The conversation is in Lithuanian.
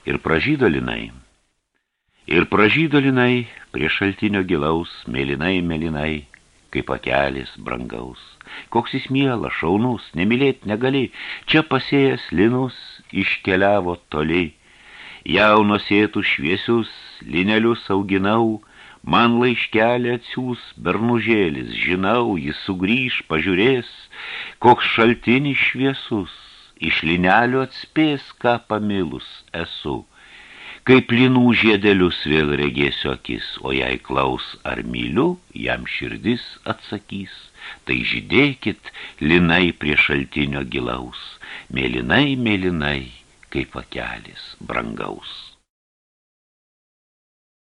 ir pražydo linai. Ir pražydo linai prie šaltinio gilaus, mėlynai, mėlynai, kaip akelis brangaus. Koks jis mielas, šaunus, nemylėt negali, čia pasėjęs linus iškeliavo toli. Jaunos sėtų šviesius, linelius auginau, man laiškelį atsiūs bernužėlis, žinau, jis sugrįž, pažiūrės, koks šaltinis šviesus, iš linelio atspės, ką pamilus esu. Kaip linų žiedelius vėl regėsiu akis, o jei klaus ar myliu, jam širdis atsakys. Tai žydėkit linai prie šaltinio gilaus, mėlynai, mėlynai, kaip akelis brangaus.